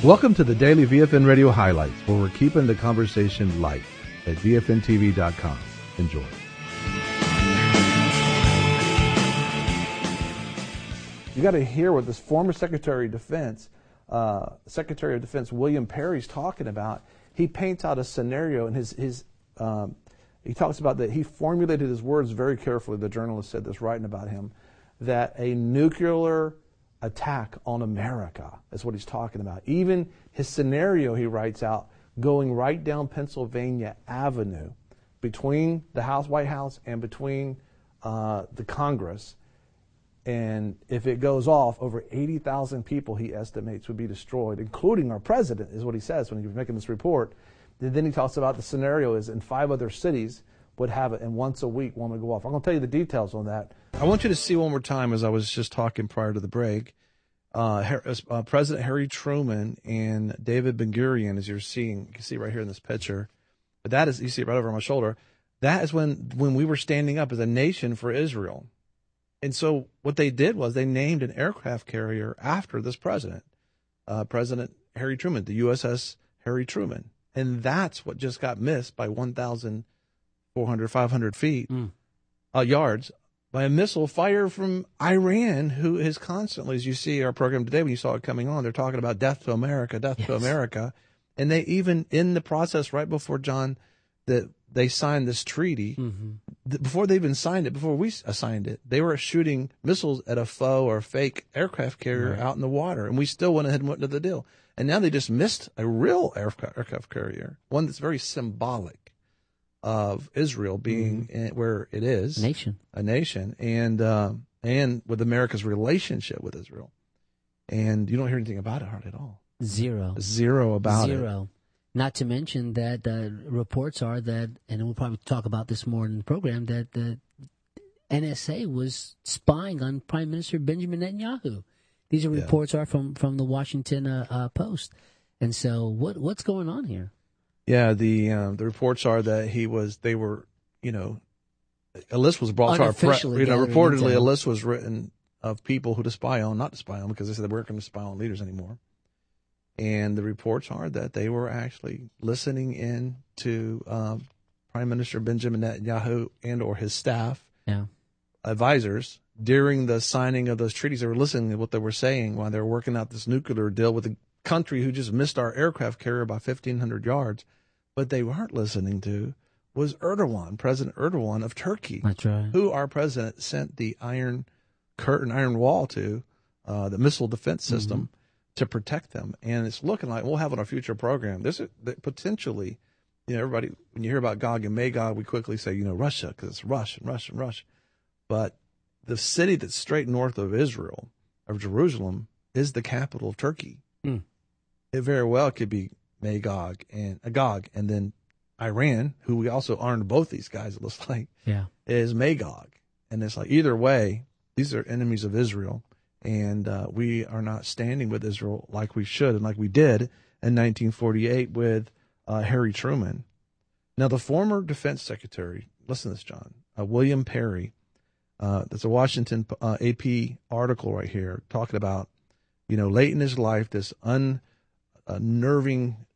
Welcome to the Daily VFN Radio Highlights, where we're keeping the conversation light at VFNTV.com. Enjoy. You got to hear what this former Secretary of Defense William Perry's talking about. He paints out a scenario, and he talks about that he formulated his words very carefully. The journalist said this, writing about him, that a nuclear attack on America is what he's talking about. Even his scenario, he writes out, going right down Pennsylvania Avenue between the White House and between the Congress. And if it goes off, over 80,000 people, he estimates, would be destroyed, including our president, is what he says when he was making this report. And then he talks about the scenario is in 5 other cities would have it, and once a week one would go off. I'm going to tell you the details on that. I want you to see one more time, as I was just talking prior to the break, President Harry Truman and David Ben-Gurion, as you can see right here in this picture. But that is, you see it right over my shoulder, that is when we were standing up as a nation for Israel. And so what they did was they named an aircraft carrier after this president, President Harry Truman, the USS Harry Truman. And that's what just got missed by 1,400, 500 feet, yards, by a missile fired from Iran, who is constantly, as you see our program today, when you saw it coming on, they're talking about death to America, death to America. And they even, in the process right before, John, that they signed this treaty, before they even signed it, before we signed it, they were shooting missiles at a faux or fake aircraft carrier out in the water, and we still went ahead and went to the deal. And now they just missed a real aircraft carrier, one that's very symbolic of Israel being where it is, a nation, and with America's relationship with Israel. And you don't hear anything about it hardly at all. Zero about it. Not to mention that reports are that, and we'll probably talk about this more in the program, that the NSA was spying on Prime Minister Benjamin Netanyahu. These are reports are from the Washington Post. And so what's going on here? Yeah, the reports are that a list was brought to our press. Reportedly, a list was written of people who to spy on, not to spy on, because they said they weren't going to spy on leaders anymore. And the reports are that they were actually listening in to Prime Minister Benjamin Netanyahu and or his staff, advisors, during the signing of those treaties. They were listening to what they were saying while they were working out this nuclear deal with a country who just missed our aircraft carrier by 1,500 yards. But they weren't listening to was Erdogan, President Erdogan of Turkey. That's right. Who our president sent the Iron Curtain, Iron Wall to, the missile defense system, to protect them. And it's looking like we'll have on our future program. This is potentially, everybody, when you hear about Gog and Magog, we quickly say, Russia, because it's Rush. But the city that's straight north of Israel, of Jerusalem, is the capital of Turkey. It very well could be Magog and Agog, and then Iran, who we also armed both these guys, it looks like, is Magog. And it's like, either way, these are enemies of Israel. And we are not standing with Israel like we should and like we did in 1948 with Harry Truman. Now, the former defense secretary, listen to this, John, William Perry, there's a Washington AP article right here talking about, late in his life, this unnerving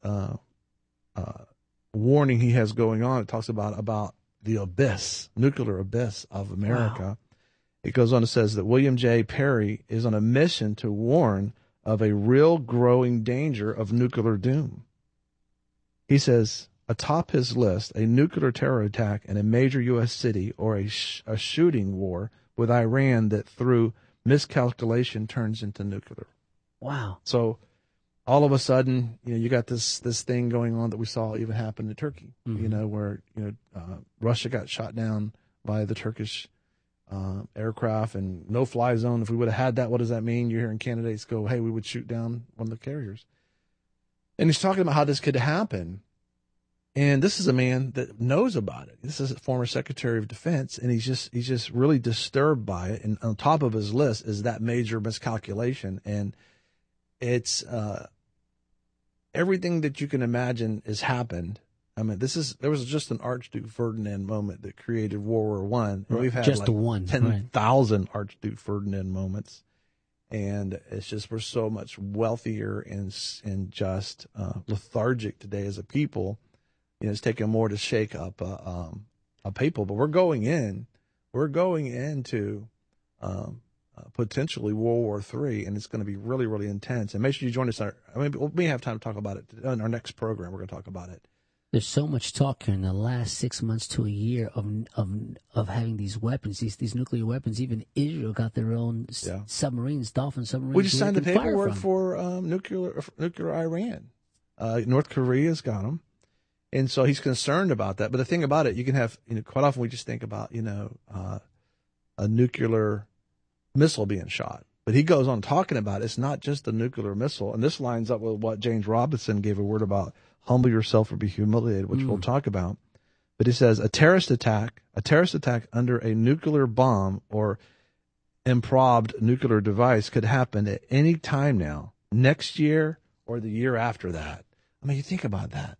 warning he has going on. It talks about the abyss, nuclear abyss of America. Wow. It goes on and says that William J. Perry is on a mission to warn of a real growing danger of nuclear doom. He says, atop his list, a nuclear terror attack in a major U.S. city or a shooting war with Iran that through miscalculation turns into nuclear. Wow. So all of a sudden, you got this thing going on that we saw even happen in Turkey, where, Russia got shot down by the Turkish aircraft and no-fly zone. If we would have had that, what does that mean? You're hearing candidates go, hey, we would shoot down one of the carriers. And he's talking about how this could happen. And this is a man that knows about it. This is a former Secretary of Defense, and he's just really disturbed by it. And on top of his list is that major miscalculation. And it's everything that you can imagine has happened. I mean, there was just an Archduke Ferdinand moment that created World War I. And we've had just like 10,000 Archduke Ferdinand moments. And it's just we're so much wealthier and just lethargic today as a people. It's taken more to shake up a people. But we're going into potentially World War III, and it's going to be really, really intense. And make sure you join us. We may have time to talk about it in our next program. We're going to talk about it. There's so much talk here in the last 6 months to a year of having these weapons, these nuclear weapons. Even Israel got their own submarines, Dolphin submarines. We just signed the paperwork for nuclear Iran. North Korea's got them, and so he's concerned about that. But the thing about it, you can have quite often we just think about a nuclear missile being shot. But he goes on talking about it's not just a nuclear missile, and this lines up with what James Robinson gave a word about. Humble yourself or be humiliated, which we'll talk about. But he says a terrorist attack under a nuclear bomb or improbed nuclear device could happen at any time now, next year or the year after that. I mean, you think about that.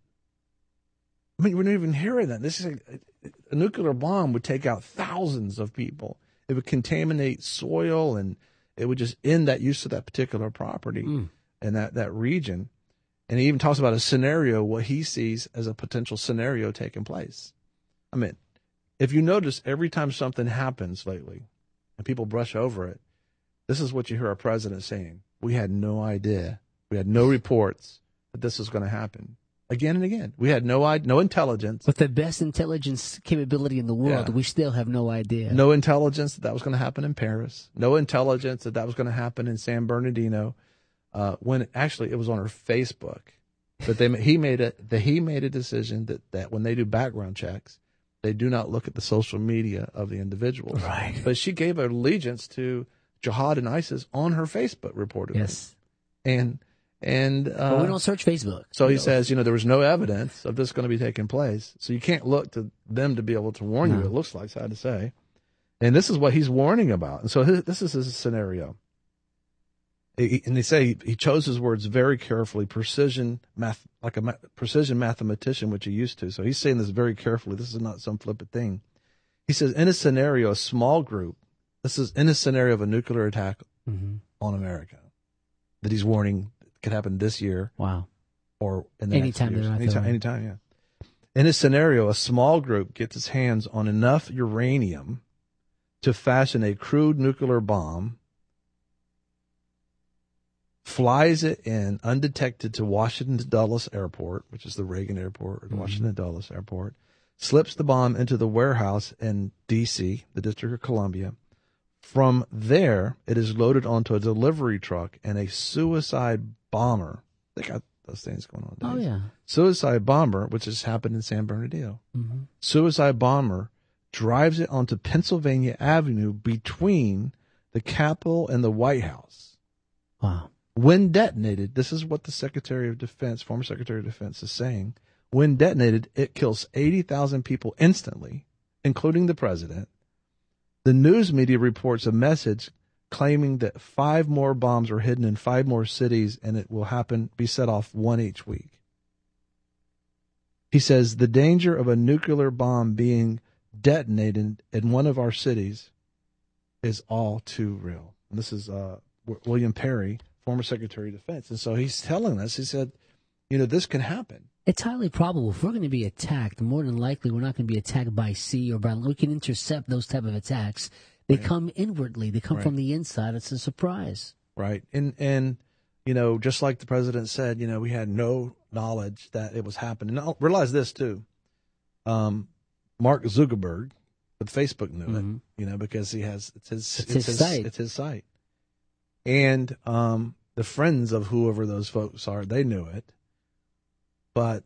I mean, we're not even hearing that. This is a nuclear bomb would take out thousands of people. It would contaminate soil, and it would just end that use of that particular property and that region. And he even talks about a scenario, what he sees as a potential scenario taking place. I mean, if you notice, every time something happens lately and people brush over it, this is what you hear our president saying. We had no idea. We had no reports that this was going to happen. Again and again. We had no intelligence. With the best intelligence capability in the world, we still have no idea. No intelligence that was going to happen in Paris. No intelligence that was going to happen in San Bernardino. When actually it was on her Facebook, but he made a decision that when they do background checks, they do not look at the social media of the individuals. Right. But she gave allegiance to jihad and ISIS on her Facebook, reportedly. Yes. And but we don't search Facebook. So he says, there was no evidence of this going to be taking place, so you can't look to them to be able to warn you. It looks like, sad to say, and this is what he's warning about. And so this is his scenario. And they say he chose his words very carefully, like a precision mathematician, which he used to. So he's saying this very carefully. This is not some flippant thing. He says, in a scenario, a small group, this is in a scenario of a nuclear attack on America, that he's warning could happen this year. Wow. Or in the next years. Anytime, yeah. In a scenario, a small group gets its hands on enough uranium to fashion a crude nuclear bomb, flies it in undetected to Washington Dulles Airport, which is the Reagan Airport, or the Washington Dulles Airport, slips the bomb into the warehouse in D.C., the District of Columbia. From there, it is loaded onto a delivery truck, and a suicide bomber, they got those things going on. Oh, yeah. Suicide bomber, which has happened in San Bernardino. Suicide bomber drives it onto Pennsylvania Avenue between the Capitol and the White House. Wow. When detonated, this is what the former Secretary of Defense is saying. When detonated, it kills 80,000 people instantly, including the president. The news media reports a message claiming that 5 more bombs are hidden in 5 more cities, and it will be set off one each week. He says the danger of a nuclear bomb being detonated in one of our cities is all too real. And this is William Perry, former Secretary of Defense. And so he's telling us, he said, this can happen. It's highly probable if we're going to be attacked, more than likely we're not going to be attacked by sea or by land. We can intercept those type of attacks. They come inwardly. They come from the inside. It's a surprise. Right. And just like the president said, we had no knowledge that it was happening. Now, realize this too. Mark Zuckerberg with Facebook knew it, because it's his site. And the friends of whoever those folks are, they knew it. But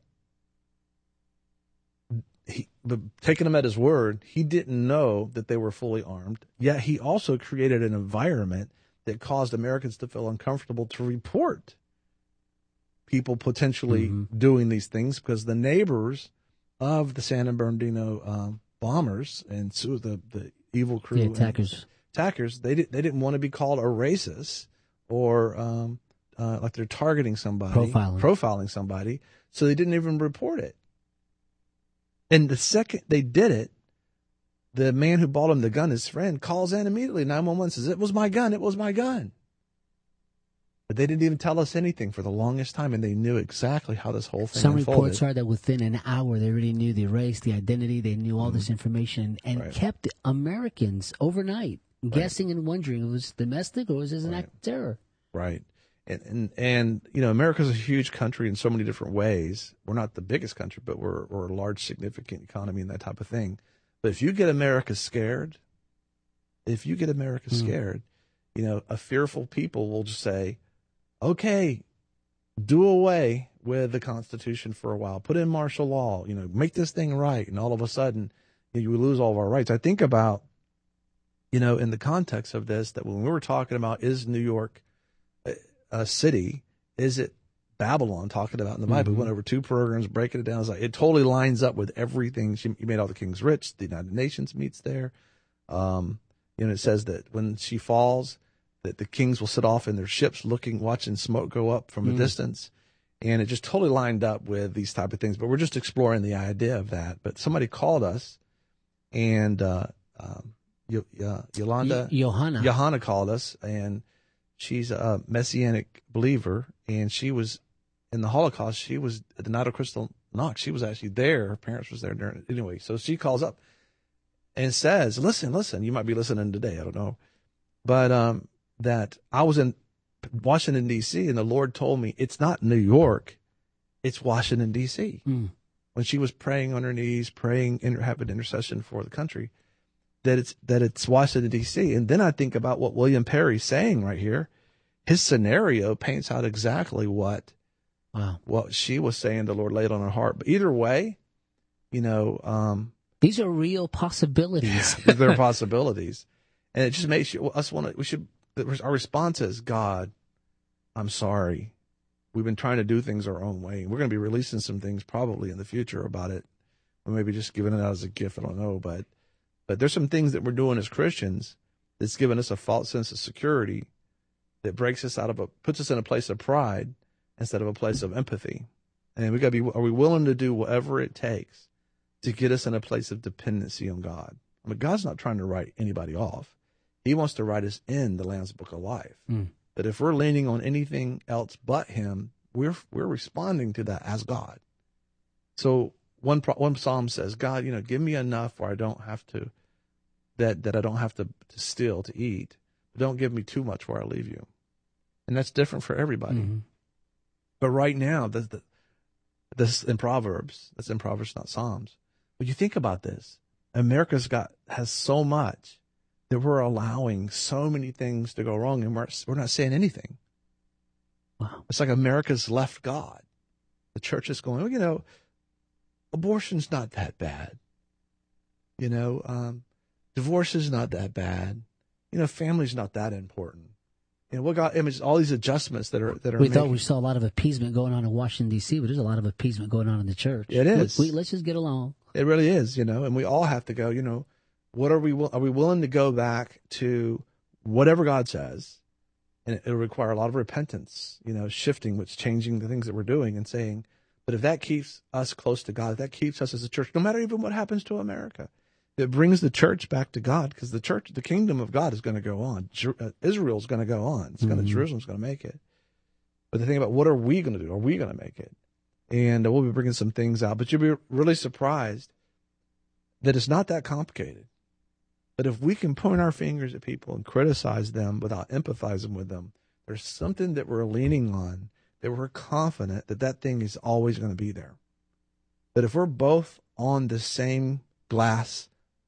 taking him at his word, he didn't know that they were fully armed. Yet he also created an environment that caused Americans to feel uncomfortable to report people potentially doing these things, because the neighbors of the San Bernardino bombers and the evil crew, attackers, they didn't want to be called a racist or like they're targeting somebody, profiling somebody, so they didn't even report it. And the second they did it, the man who bought him the gun, his friend, calls in immediately. 911 says, "It was my gun. It was my gun." But they didn't even tell us anything for the longest time, and they knew exactly how this whole thing Some unfolded. reports are that within an hour they already knew the race, the identity, they knew all this information, and kept Americans overnight guessing and wondering if it was domestic or was this an act of terror. Right. And you know, America's a huge country in so many different ways. We're not the biggest country, but we're a large, significant economy and that type of thing. But if you get America scared, you know, a fearful people will just say, okay, do away with the Constitution for a while. Put in martial law, you know, make this thing right. And all of a sudden, you lose all of our rights. I think about, you know, in the context of this, that when we were talking about, is New York a city? Is it Babylon talking about in the Bible? We went over 2 programs, breaking it down. It's like, it totally lines up with everything. She made all the kings rich. The United Nations meets there. You know, it says that when she falls, that the kings will sit off in their ships watching smoke go up from a distance. And it just totally lined up with these type of things. But we're just exploring the idea of that. But somebody called us, and Johanna called us, and she's a Messianic believer, and she was in the Holocaust. She was at the night of Kristallnacht. She was actually there. Her parents was there during it. Anyway, so she calls up and says, listen, you might be listening today. I don't know. But that I was in Washington, D.C., and the Lord told me it's not New York, it's Washington, D.C. When she was praying on her knees, having intercession for the country, that it's Washington, D.C. And then I think about what William Perry's saying right here. His scenario paints out exactly what she was saying the Lord laid on her heart. But either way, you know, these are real possibilities. They're possibilities. And it just makes our response is, God, I'm sorry. We've been trying to do things our own way. We're going to be releasing some things probably in the future about it. Or maybe just giving it out as a gift. I don't know. But there's some things that we're doing as Christians that's given us a false sense of security that puts us in a place of pride instead of a place of empathy. And we got to are we willing to do whatever it takes to get us in a place of dependency on God? I mean, God's not trying to write anybody off. He wants to write us in the Lamb's Book of Life. But if we're leaning on anything else but Him, we're responding to that as God. So one psalm says, God, you know, give me enough where I don't have to, that I don't have to steal to eat. But don't give me too much where I leave you. And that's different for everybody. But right now, this in Proverbs. That's in Proverbs, not Psalms. But you think about this. America's has so much that we're allowing so many things to go wrong, and we're not saying anything. Wow. It's like America's left God. The church is going, well, you know, abortion's not that bad. You know, divorce is not that bad. You know, family's not that important. You know, what God, all these adjustments that are. We thought we saw a lot of appeasement going on in Washington, D.C., but there's a lot of appeasement going on in the church. It is. Let's just get along. It really is, you know, and we all have to go, you know, are we willing to go back to whatever God says? And it'll require a lot of repentance, you know, changing the things that we're doing and saying, but if that keeps us close to God, if that keeps us as a church, no matter even what happens to America, it brings the church back to God, because the kingdom of God is going to go on. Israel's going to go on. Jerusalem's going to make it. But the thing about what are we going to do? Are we going to make it? And we'll be bringing some things out, but you'll be really surprised that it's not that complicated. But if we can point our fingers at people and criticize them without empathizing with them, there's something that we're leaning on, that we're confident that thing is always going to be there. But if we're both on the same glass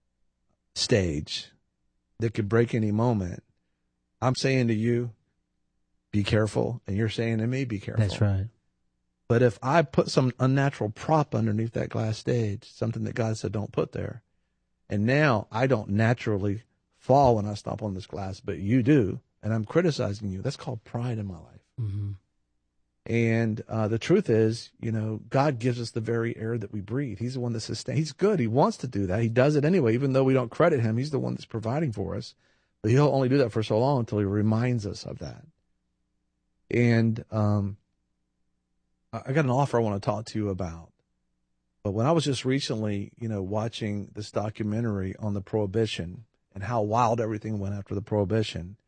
stage that could break any moment, I'm saying to you, be careful, and you're saying to me, be careful. That's right. But if I put some unnatural prop underneath that glass stage, something that God said don't put there, and now I don't naturally fall when I stomp on this glass, but you do, and I'm criticizing you, that's called pride in my life. And the truth is, you know, God gives us the very air that we breathe. He's the one that sustains. He's good. He wants to do that. He does it anyway, even though we don't credit Him. He's the one that's providing for us. But He'll only do that for so long until He reminds us of that. And I got an offer I want to talk to you about. But when I was just recently, you know, watching this documentary on the Prohibition and how wild everything went after the Prohibition,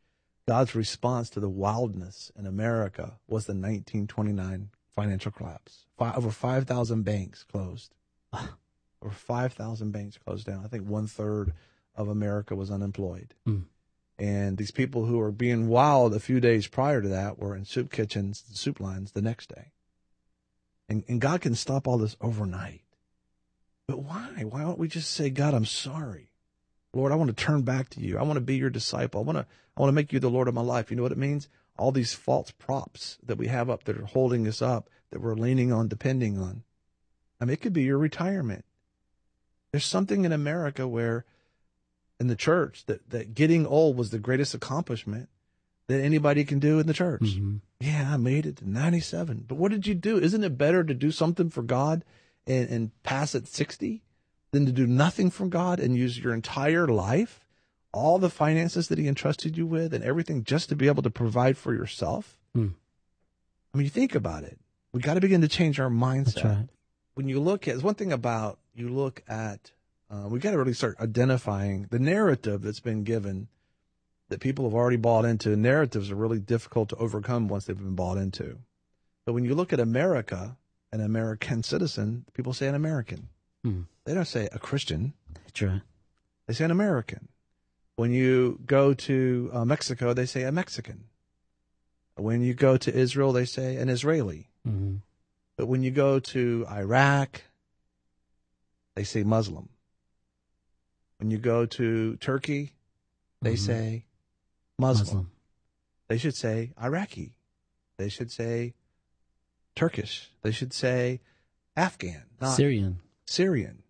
God's response to the wildness in America was the 1929 financial collapse. Over 5,000 banks closed. Over 5,000 banks closed down. I think 1/3 of America was unemployed. And these people who were being wild a few days prior to that were in soup kitchens, soup lines the next day. And God can stop all this overnight. But why? Why don't we just say, God, I'm sorry. Lord, I want to turn back to you. I want to be your disciple. I want to make you the Lord of my life. You know what it means? All these false props that we have up that are holding us up, that we're leaning on, depending on. I mean, it could be your retirement. There's something in America where, in the church, that getting old was the greatest accomplishment that anybody can do in the church. Mm-hmm. Yeah, I made it to 97. But what did you do? Isn't it better to do something for God and pass at 60 than to do nothing for God and use your entire life, all the finances that he entrusted you with and everything, just to be able to provide for yourself? I mean, you think about it. We got to begin to change our mindset. That's right. When you look at, there's one thing about, you look at, we got to really start identifying the narrative that's been given that people have already bought into. Narratives are really difficult to overcome once they've been bought into. But when you look at America, an American citizen, people say an American. They don't say a Christian. That's right. They say an American. When you go to Mexico, they say a Mexican. When you go to Israel, they say an Israeli. Mm-hmm. But when you go to Iraq, they say Muslim. When you go to Turkey, they say Muslim. They should say Iraqi. They should say Turkish. They should say Afghan, not Syrian.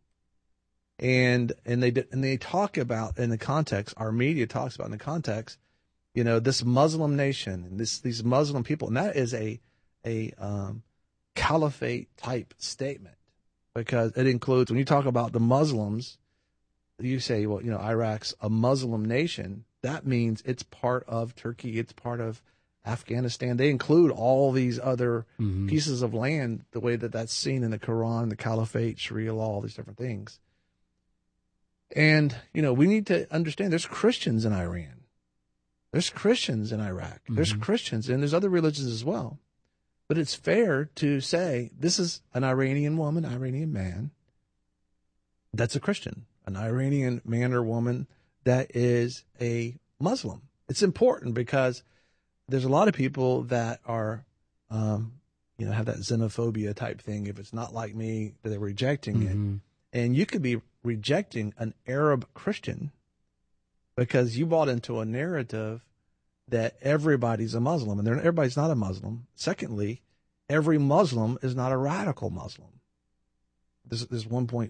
And they talk about in the context, our media talks about in the context, you know, this Muslim nation and these Muslim people, and that is a caliphate type statement, because it includes, when you talk about the Muslims, you say, well, you know, Iraq's a Muslim nation. That means it's part of Turkey, it's part of Afghanistan. They include all these other pieces of land, the way that that's seen in the Quran, the Caliphate, Sharia law, all these different things. And, you know, we need to understand there's Christians in Iran. There's Christians in Iraq. There's Christians, and there's other religions as well. But it's fair to say this is an Iranian woman, Iranian man, that's a Christian, an Iranian man or woman that is a Muslim. It's important because there's a lot of people that are, you know, have that xenophobia type thing. If it's not like me, they're rejecting it. And you could be rejecting an Arab Christian because you bought into a narrative that everybody's a Muslim, and everybody's not a Muslim. Secondly, every Muslim is not a radical Muslim. There's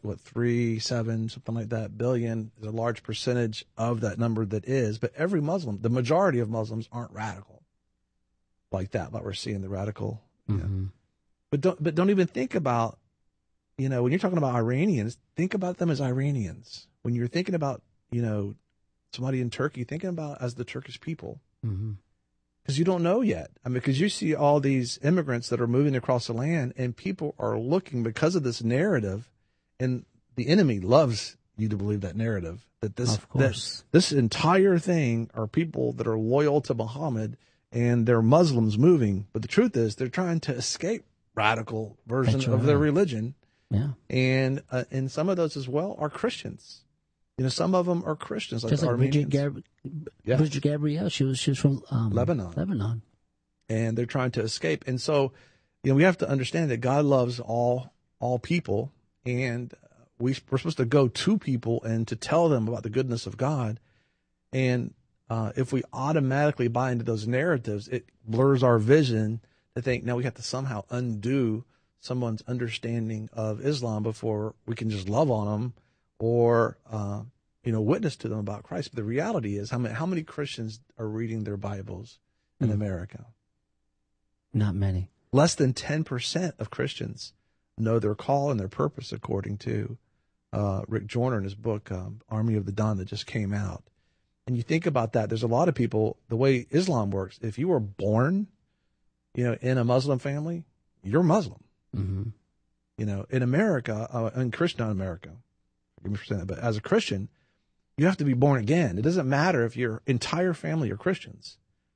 1.37, something like that, billion is a large percentage of that number that is, but every Muslim, the majority of Muslims aren't radical like that, like we're seeing the radical. You know. But don't even think about, you know, when you're talking about Iranians, think about them as Iranians. When you're thinking about, you know, somebody in Turkey, thinking about as the Turkish people. Because you don't know yet. I mean, because you see all these immigrants that are moving across the land, and people are looking because of this narrative, and the enemy loves you to believe that narrative, that this entire thing are people that are loyal to Muhammad and they're Muslims moving. But the truth is they're trying to escape radical version of their religion. Yeah. And some of those as well are Christians. You know, some of them are Christians, like Armenians. Bridget Gabrielle, she was from Lebanon. And they're trying to escape. And so, you know, we have to understand that God loves all people, and we're supposed to go to people and to tell them about the goodness of God. And if we automatically buy into those narratives, it blurs our vision to think, now we have to somehow undo someone's understanding of Islam before we can just love on them or, you know, witness to them about Christ. But the reality is, how many Christians are reading their Bibles in America? Not many. Less than 10% of Christians know their call and their purpose, according to Rick Joyner in his book, Army of the Dawn, that just came out. And you think about that, there's a lot of people, the way Islam works, if you were born, you know, in a Muslim family, you're Muslim. You know, in America, in Christian America, forgive me for saying that, but as a Christian, you have to be born again. It doesn't matter if your entire family are Christians.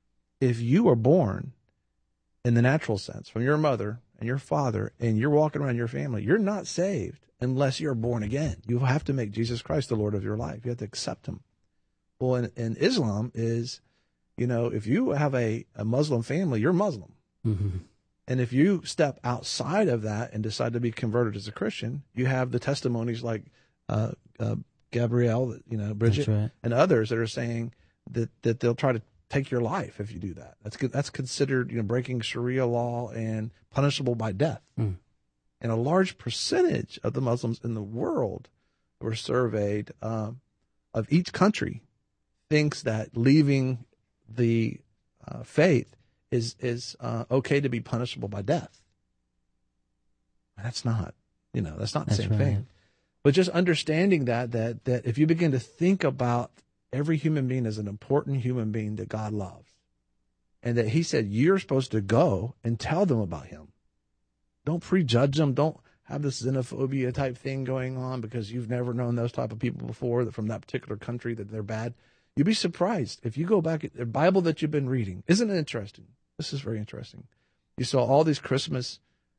if you are born in the natural sense from your mother and your father, and you're walking around your family, you're not saved unless you're born again. You have to make Jesus Christ the Lord of your life. You have to accept him. Well, in Islam is, if you have a Muslim family, you're Muslim. Mm-hmm. And if you step outside of that and decide to be converted as a Christian, you have the testimonies like Gabrielle, Bridget, right. and others that are saying that they'll try to take your life if you do that. That's considered breaking Sharia law and punishable by death. Mm. And a large percentage of the Muslims in the world were surveyed of each country thinks that leaving the faith is okay to be punishable by death. That's not, that's not the same thing. But just understanding that if you begin to think about every human being as an important human being that God loves, and that he said you're supposed to go and tell them about him. Don't prejudge them. Don't have this xenophobia type thing going on because you've never known those type of people before from that particular country that they're bad. You'd be surprised if you go back at the Bible that you've been reading. Isn't it interesting? This is very interesting. You saw all these Christmas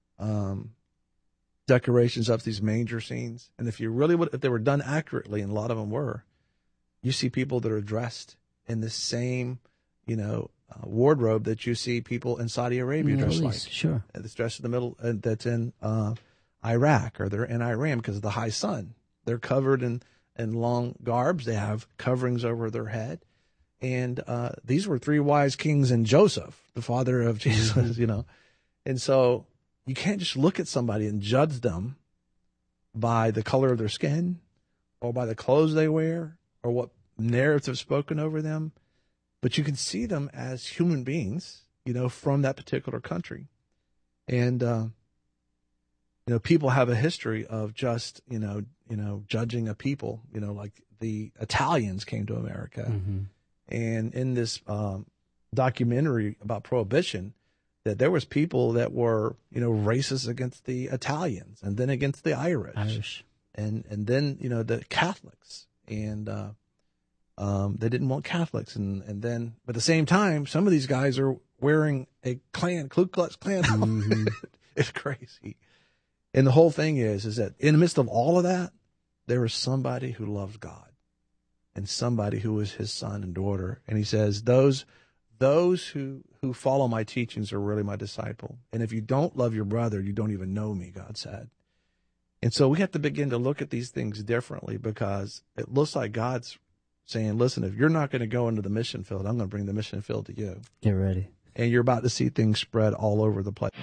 decorations up, these manger scenes, and if they were done accurately, and a lot of them were, you see people that are dressed in the same, wardrobe that you see people in Saudi Arabia dressed like. Sure. That's dressed in the middle, that's in Iraq, or they're in Iran because of the high sun. They're covered in long garbs. They have coverings over their head. And these were three wise kings and Joseph, the father of Jesus, And so you can't just look at somebody and judge them by the color of their skin or by the clothes they wear or what narratives have spoken over them. But you can see them as human beings, from that particular country. And, people have a history of just, judging a people, like the Italians came to America. Mm-hmm. And in this documentary about Prohibition, that there was people that were, racist against the Italians and then against the Irish. And then, the Catholics. And they didn't want Catholics. And then, but at the same time, some of these guys are wearing a Ku Klux Klan. Mm-hmm. It's crazy. And the whole thing is that in the midst of all of that, there was somebody who loved God and somebody who was his son and daughter. And he says, those who follow my teachings are really my disciple. And if you don't love your brother, you don't even know me, God said. And so we have to begin to look at these things differently because it looks like God's saying, listen, if you're not going to go into the mission field, I'm going to bring the mission field to you. Get ready. And you're about to see things spread all over the place.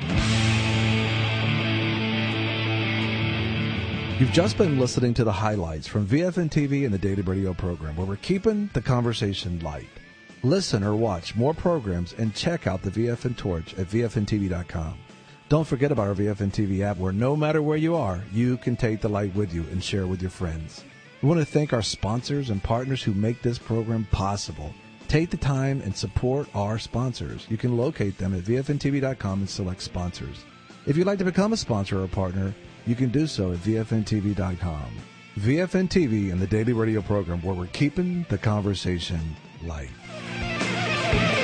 You've just been listening to the highlights from VFN TV and the Daily Radio program, where we're keeping the conversation light. Listen or watch more programs and check out the VFN Torch at VFNTV.com. Don't forget about our VFN TV app, where no matter where you are, you can take the light with you and share with your friends. We want to thank our sponsors and partners who make this program possible. Take the time and support our sponsors. You can locate them at VFNTV.com and select sponsors. If you'd like to become a sponsor or a partner, you can do so at VFNTV.com. VFN TV and the Daily Radio program, where we're keeping the conversation light.